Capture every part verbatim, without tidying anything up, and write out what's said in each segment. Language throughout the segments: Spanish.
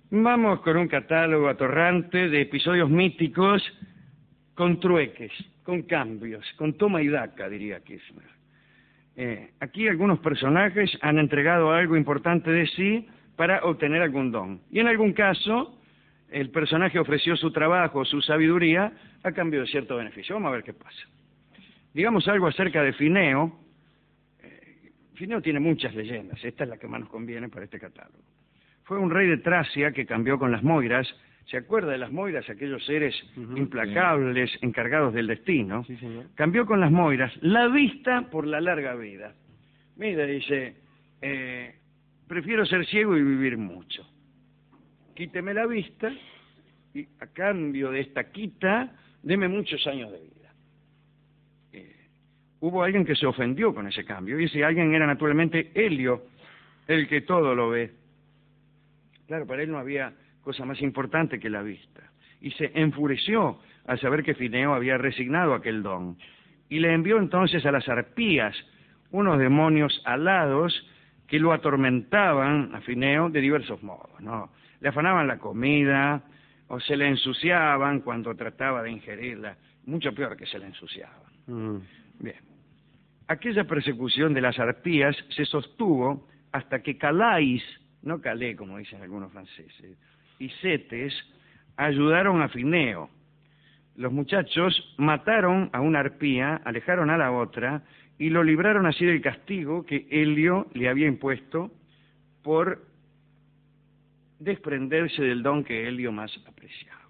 Vamos con un catálogo atorrante de episodios míticos con trueques, con cambios, con toma y daca, diría Kirchner. Eh, aquí algunos personajes han entregado algo importante de sí para obtener algún don. Y en algún caso, el personaje ofreció su trabajo, su sabiduría, a cambio de cierto beneficio. Vamos a ver qué pasa. Digamos algo acerca de Fineo. Eh, Fineo tiene muchas leyendas. Esta es la que más nos conviene para este catálogo. Fue un rey de Tracia que cambió con las Moiras. ¿Se acuerda de las Moiras? Aquellos seres uh-huh, implacables, sí, encargados del destino. Sí, señor. Cambió con las Moiras la vista por la larga vida. Mira, dice, eh, prefiero ser ciego y vivir mucho. Quíteme la vista y a cambio de esta quita, deme muchos años de vida. Eh, hubo alguien que se ofendió con ese cambio, y ese alguien era naturalmente Helio, el que todo lo ve. Claro, para él no había cosa más importante que la vista. Y se enfureció al saber que Fineo había resignado aquel don. Y le envió entonces a las arpías, unos demonios alados que lo atormentaban a Fineo de diversos modos, ¿no? Le afanaban la comida, o se le ensuciaban cuando trataba de ingerirla. Mucho peor que se le ensuciaban. Mm. Bien. Aquella persecución de las arpías se sostuvo hasta que Calais, no Calais como dicen algunos franceses, y Cetes ayudaron a Fineo. Los muchachos mataron a una arpía, alejaron a la otra y lo libraron así del castigo que Helio le había impuesto por desprenderse del don que Helio más apreciaba.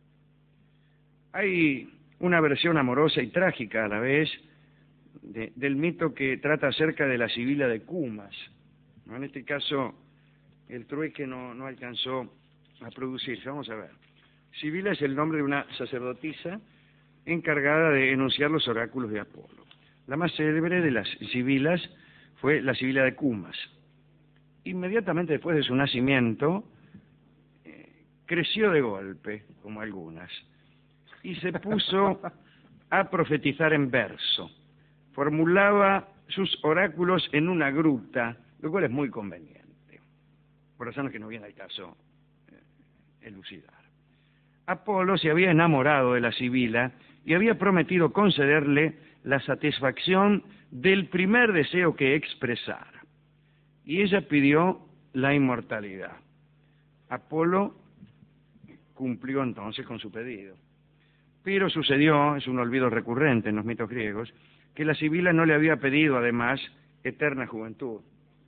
Hay una versión amorosa y trágica a la vez de, del mito que trata acerca de la Sibila de Cumas, ¿no? En este caso el trueque no, no alcanzó a producirse. Vamos a ver. Sibila es el nombre de una sacerdotisa encargada de enunciar los oráculos de Apolo. La más célebre de las sibilas fue la Sibila de Cumas. Inmediatamente después de su nacimiento, eh, creció de golpe, como algunas, y se puso a profetizar en verso. Formulaba sus oráculos en una gruta, lo cual es muy conveniente, por razones que no viene al caso eh, elucidar. Apolo se había enamorado de la Sibila y había prometido concederle la satisfacción del primer deseo que expresara. Y ella pidió la inmortalidad. Apolo cumplió entonces con su pedido. Pero sucedió, es un olvido recurrente en los mitos griegos, que la Sibila no le había pedido además eterna juventud.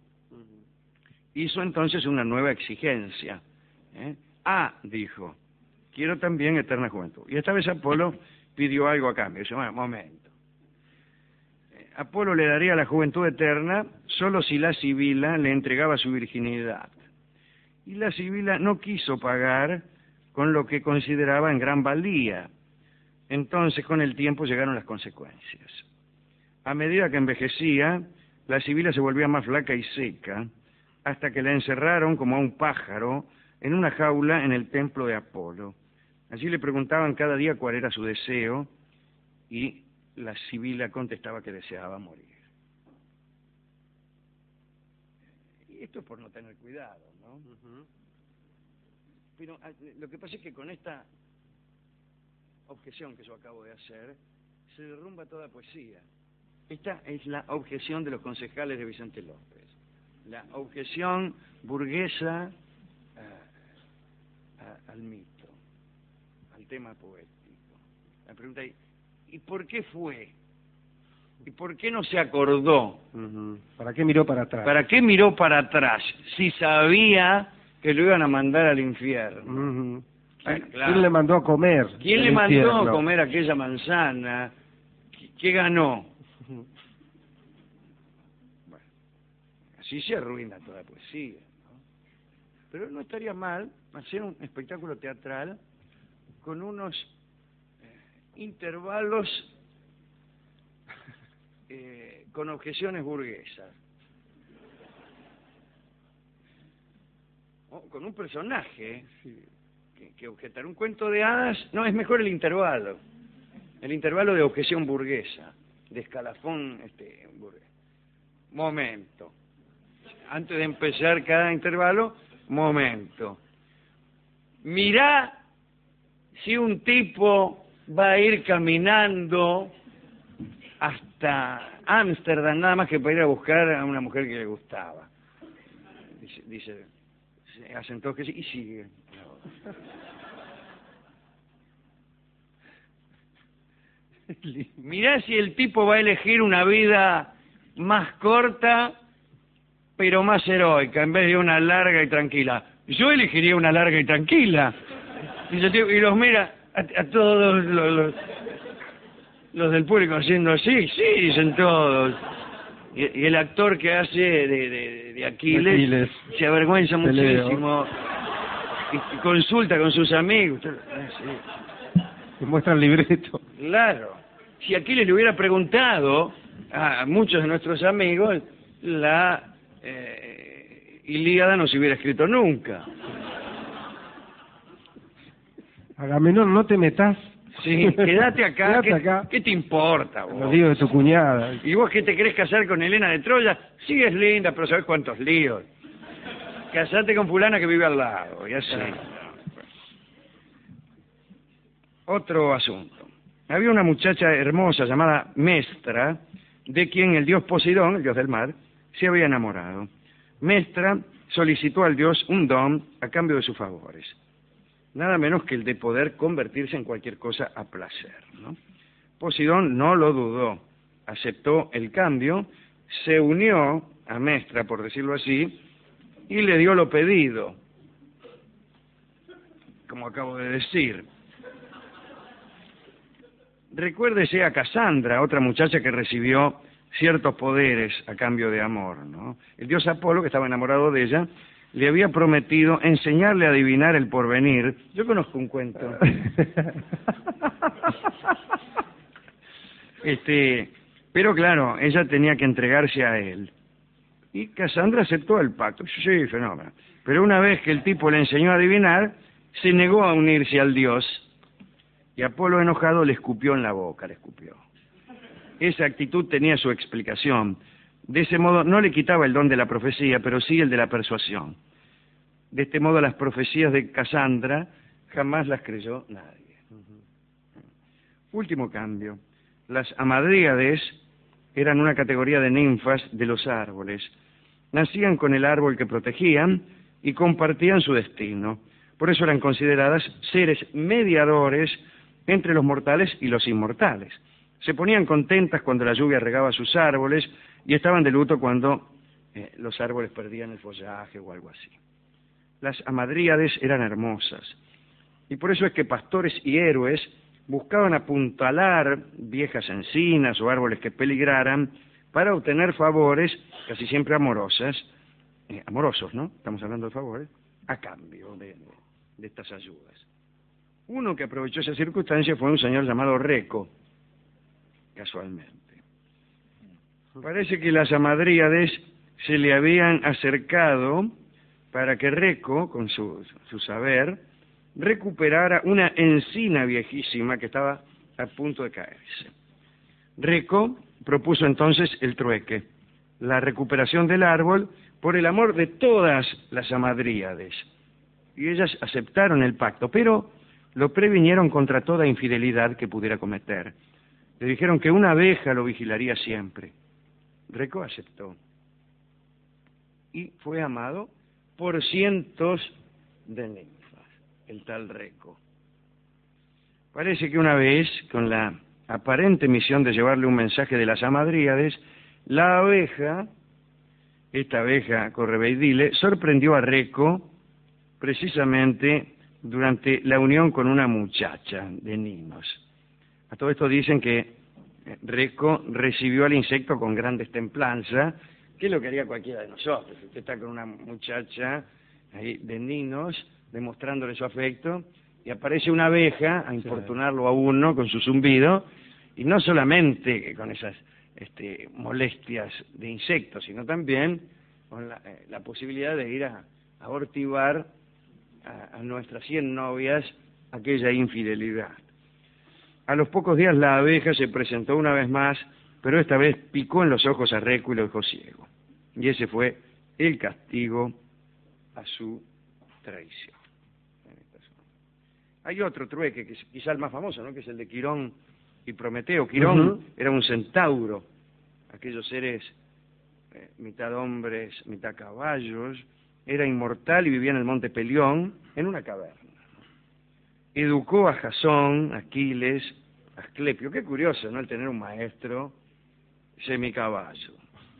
Hizo entonces una nueva exigencia. ¿eh? Ah, dijo, quiero también eterna juventud. Y esta vez Apolo pidió algo a cambio. Dice, bueno, momento. Eh, Apolo le daría la juventud eterna solo si la Sibila le entregaba su virginidad. Y la Sibila no quiso pagar con lo que consideraba en gran valía. Entonces, con el tiempo llegaron las consecuencias. A medida que envejecía, la Sibila se volvía más flaca y seca, hasta que la encerraron como a un pájaro en una jaula en el templo de Apolo. Allí le preguntaban cada día cuál era su deseo y la Sibila contestaba que deseaba morir. Y esto es por no tener cuidado, ¿no? Uh-huh. Pero lo que pasa es que con esta objeción que yo acabo de hacer, se derrumba toda poesía. Esta es la objeción de los concejales de Vicente López. La objeción burguesa a, a, al mito, al tema poético. La pregunta es, ¿y por qué fue? ¿Y por qué no se acordó? Uh-huh. ¿Para qué miró para atrás? ¿Para qué miró para atrás? Si sabía que lo iban a mandar al infierno. Uh-huh. Bueno, claro. ¿Quién le mandó a comer? ¿Quién le mandó infierno? a comer aquella manzana? ¿Qué ganó? Uh-huh. Así se arruina toda la poesía, ¿no? Pero no estaría mal hacer un espectáculo teatral con unos eh, intervalos eh, con objeciones burguesas. O con un personaje sí, que, que objetar un cuento de hadas. No, es mejor el intervalo. El intervalo de objeción burguesa, de escalafón este, burgués. Momento. Antes de empezar cada intervalo, momento. mirá si un tipo va a ir caminando hasta Ámsterdam nada más que para ir a buscar a una mujer que le gustaba. Dice, dice se asentó que sí y sigue. Mirá si el tipo va a elegir una vida más corta pero más heroica en vez de una larga y tranquila. Yo elegiría una larga y tranquila. Y, y los mira a, a todos los, los, los del público haciendo así, sí, dicen todos. Y, y el actor que hace de, de, de Aquiles, Aquiles se avergüenza muchísimo y, y consulta con sus amigos. Sí. Te muestra el libreto. Claro. Si Aquiles le hubiera preguntado a muchos de nuestros amigos, la eh, Ilíada no se hubiera escrito nunca. Agamenón, no te metas. Sí, quédate acá. Quédate ¿Qué, acá. ¿Qué te importa vos? Los líos de tu cuñada. ¿Y vos qué te querés casar con Helena de Troya? Sí, es linda, pero ¿sabés cuántos líos? Casate con fulana que vive al lado, ya sé. Otro asunto. Había una muchacha hermosa llamada Mestra, de quien el dios Poseidón, el dios del mar, se había enamorado. Mestra solicitó al dios un don a cambio de sus favores. Nada menos que el de poder convertirse en cualquier cosa a placer, ¿no? Poseidón no lo dudó, aceptó el cambio, se unió a Mestra, por decirlo así, y le dio lo pedido, como acabo de decir. Recuérdese a Casandra, otra muchacha que recibió ciertos poderes a cambio de amor, ¿no? El dios Apolo, que estaba enamorado de ella, le había prometido enseñarle a adivinar el porvenir. Yo conozco un cuento. este, pero claro, ella tenía que entregarse a él. Y Casandra aceptó el pacto. Sí, fenómeno. Pero una vez que el tipo le enseñó a adivinar, se negó a unirse al dios. Y Apolo, enojado, le escupió en la boca, le escupió. Esa actitud tenía su explicación. De ese modo no le quitaba el don de la profecía, pero sí el de la persuasión. De este modo las profecías de Casandra jamás las creyó nadie. Último cambio. Las amadríades eran una categoría de ninfas de los árboles. Nacían con el árbol que protegían y compartían su destino. Por eso eran consideradas seres mediadores entre los mortales y los inmortales. Se ponían contentas cuando la lluvia regaba sus árboles y estaban de luto cuando eh, los árboles perdían el follaje o algo así. Las amadríades eran hermosas y por eso es que pastores y héroes buscaban apuntalar viejas encinas o árboles que peligraran para obtener favores, casi siempre amorosas, eh, amorosos, ¿no? Estamos hablando de favores, a cambio de, de, de estas ayudas. Uno que aprovechó esa circunstancia fue un señor llamado Reco, casualmente. Parece que las amadríades se le habían acercado para que Reco, con su, su saber, recuperara una encina viejísima que estaba a punto de caerse. Reco propuso entonces el trueque, la recuperación del árbol por el amor de todas las amadríades. Y ellas aceptaron el pacto, pero lo previnieron contra toda infidelidad que pudiera cometer. Le dijeron que una abeja lo vigilaría siempre. Reco aceptó. Y fue amado por cientos de ninfas, el tal Reco. Parece que una vez, con la aparente misión de llevarle un mensaje de las amadríades, la abeja, esta abeja correveidile, sorprendió a Reco precisamente durante la unión con una muchacha de Ninos. A todo esto dicen que Reco recibió al insecto con gran destemplanza, que es lo que haría cualquiera de nosotros. Usted está con una muchacha ahí de Ninos, demostrándole su afecto, y aparece una abeja a importunarlo a uno con su zumbido, y no solamente con esas este, molestias de insectos, sino también con la, eh, la posibilidad de ir a, a hortivar a, a nuestras cien novias aquella infidelidad. A los pocos días la abeja se presentó una vez más, pero esta vez picó en los ojos a Reco y lo dejó ciego. Y ese fue el castigo a su traición. Hay otro trueque, que es quizá el más famoso, ¿no?, que es el de Quirón y Prometeo. Quirón uh-huh. era un centauro, aquellos seres eh, mitad hombres, mitad caballos, era inmortal y vivía en el monte Pelión, en una caverna. Educó a Jasón, Aquiles, Asclepio. Qué curioso, ¿no?, el tener un maestro semicaballo.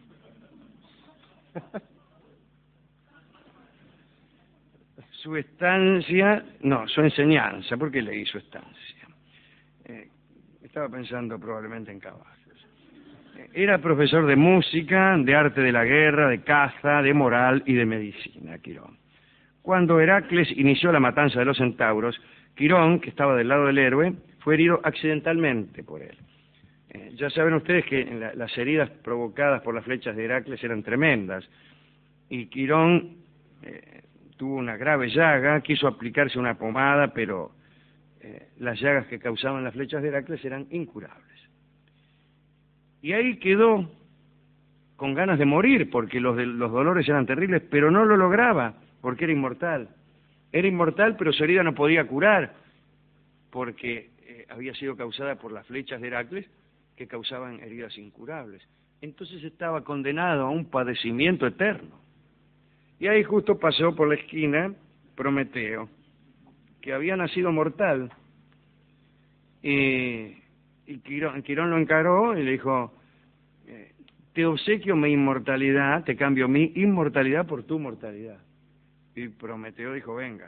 Su estancia, no, su enseñanza, ¿por qué leí su estancia? Eh, estaba pensando probablemente en caballos. Eh, era profesor de música, de arte de la guerra, de caza, de moral y de medicina, Quirón. Cuando Heracles inició la matanza de los centauros, Quirón, que estaba del lado del héroe, fue herido accidentalmente por él. Eh, ya saben ustedes que la, las heridas provocadas por las flechas de Heracles eran tremendas, y Quirón eh, tuvo una grave llaga, quiso aplicarse una pomada, pero eh, las llagas que causaban las flechas de Heracles eran incurables. Y ahí quedó con ganas de morir, porque los, de, los dolores eran terribles, pero no lo lograba, porque era inmortal. Era inmortal, pero su herida no podía curar, porque eh, había sido causada por las flechas de Heracles, que causaban heridas incurables. Entonces estaba condenado a un padecimiento eterno. Y ahí justo pasó por la esquina Prometeo, que había nacido mortal. Y, y Quirón, Quirón lo encaró y le dijo, eh, te obsequio mi inmortalidad, te cambio mi inmortalidad por tu mortalidad. Y Prometeo dijo, venga.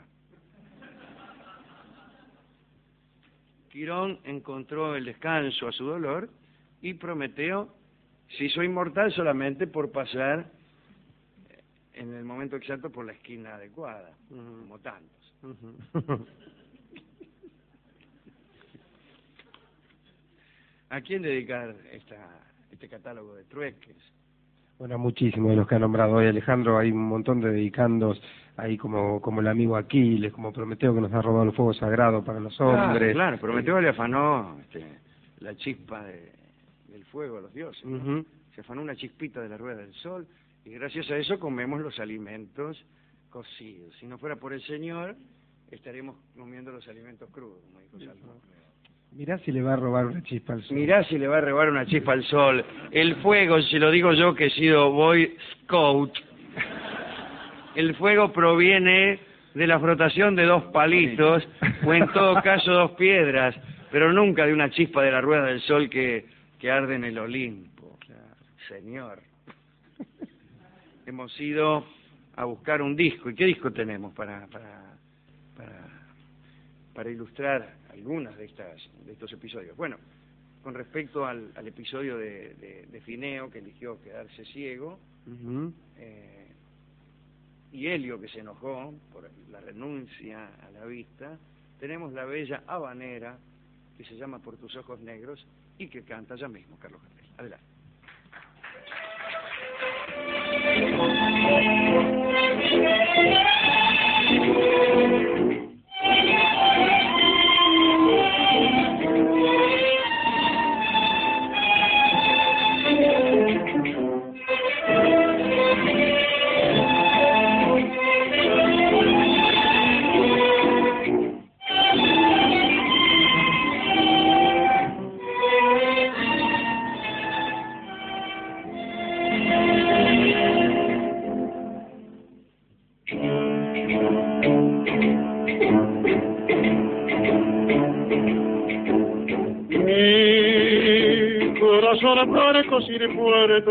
Quirón encontró el descanso a su dolor y Prometeo se hizo inmortal solamente por pasar en el momento exacto por la esquina adecuada, uh-huh. como tantos. Uh-huh. ¿A quién dedicar esta, este catálogo de trueques? Bueno, muchísimos de los que ha nombrado hoy Alejandro. Hay un montón de dedicandos ahí, como como el amigo Aquiles, como Prometeo, que nos ha robado el fuego sagrado para los hombres. Claro, claro. Prometeo le afanó este, la chispa de, del fuego a los dioses. Uh-huh. Se afanó una chispita de la rueda del sol, y gracias a eso comemos los alimentos cocidos. Si no fuera por el Señor, estaríamos comiendo los alimentos crudos, como dijo Salomón. Mirá si le va a robar una chispa al sol. Mirá si le va a robar una chispa al sol. El fuego, si lo digo yo que he sido Boy Scout, el fuego proviene de la frotación de dos palitos, o en todo caso dos piedras, pero nunca de una chispa de la rueda del sol que, que arde en el Olimpo. Señor. Hemos ido a buscar un disco. ¿Y qué disco tenemos para para para, para ilustrar algunas de estas de estos episodios? Bueno, con respecto al, al episodio de, de, de Fineo, que eligió quedarse ciego, uh-huh. eh, y Helio, que se enojó por la renuncia a la vista, tenemos la bella habanera, que se llama Por tus ojos negros, y que canta ya mismo Carlos Gardel. Adelante. Barcos y de puerto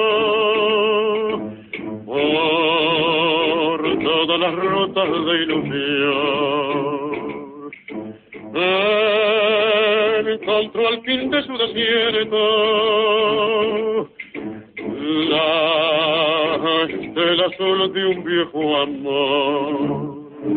por todas las rutas de ilusión encontró al fin de su desierto la estela azul de un viejo amor.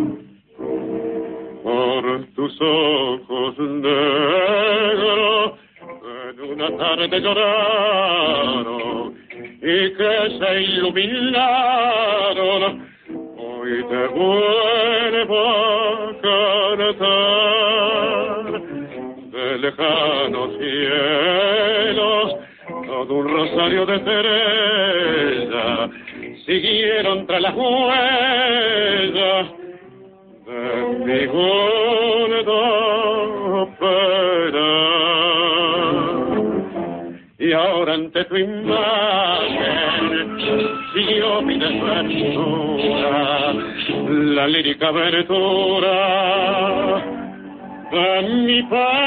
Por tus ojos negros una tarde lloraron y que se iluminaron, hoy te vuelvo a cantar de lejanos cielos, todo un rosario de estrellas siguieron tras las huellas de mi ante tu imagen siguió mi desventura, la lírica abertura de mi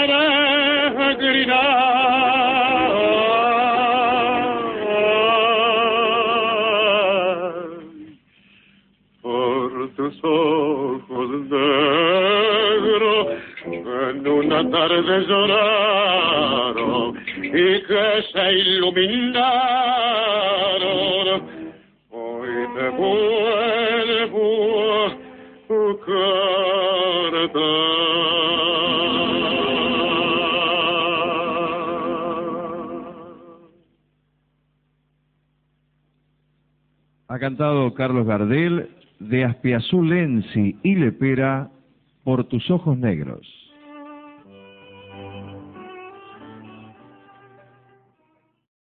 peregrinar. Por tus ojos negros en una tarde lloraron y que se iluminaron, hoy te vuelvo a Ha cantado Carlos Gardel de Aspiazú Lenzi y Lepera, Por tus ojos negros.